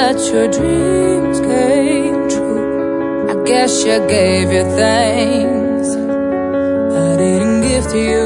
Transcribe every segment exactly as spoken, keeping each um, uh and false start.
that your dreams came true. I guess you gave your things I didn't give to you.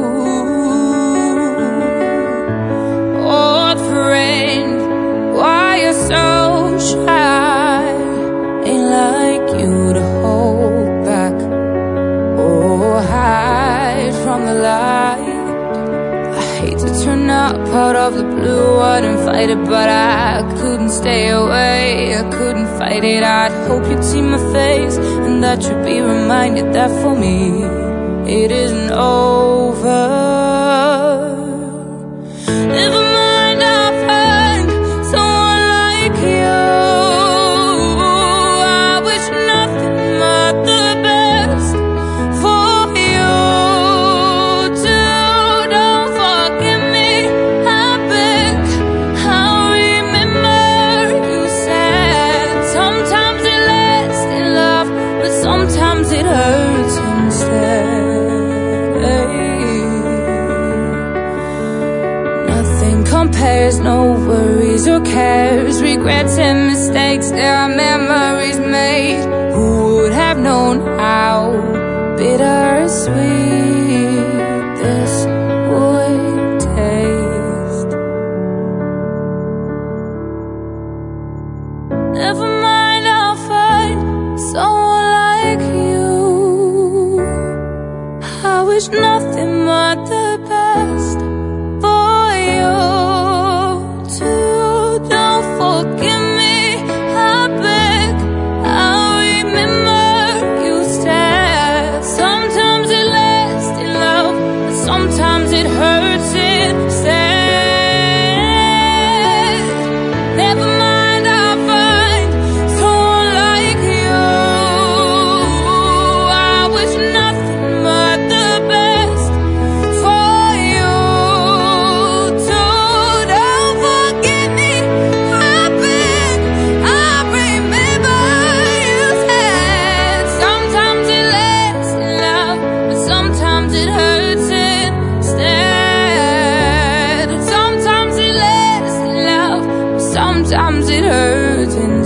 Old friend, why you so shy? Ain't like you to hold back or hide from the light. I hate to turn up out of the blue, I didn't fight it, but I couldn't stay away. I couldn't fight it. I'd hope you'd see my face and that you'd be reminded that for me it isn't over. Never mind, I'll find someone like you. I wish nothing but the best for you too. Don't forgive me, I beg. I'll remember you said sometimes it lasts in love, but sometimes it hurts instead. Nothing compares, no worries or cares, regrets and mistakes, there are memories made. Who would have known how bittersweet this would taste? Never mind, I'll find someone like you. I wish nothing but the best for you too. Don't forgive me, I beg. I'll remember you said sometimes it lasts in love, but sometimes it hurts instead. Never mind, I'll find someone like you. I wish nothing but the best for you too. Don't forget me, I beg. I remember you said sometimes it lasts in love, but sometimes it hurts instead. Sometimes it lasts in love, but sometimes it hurts instead.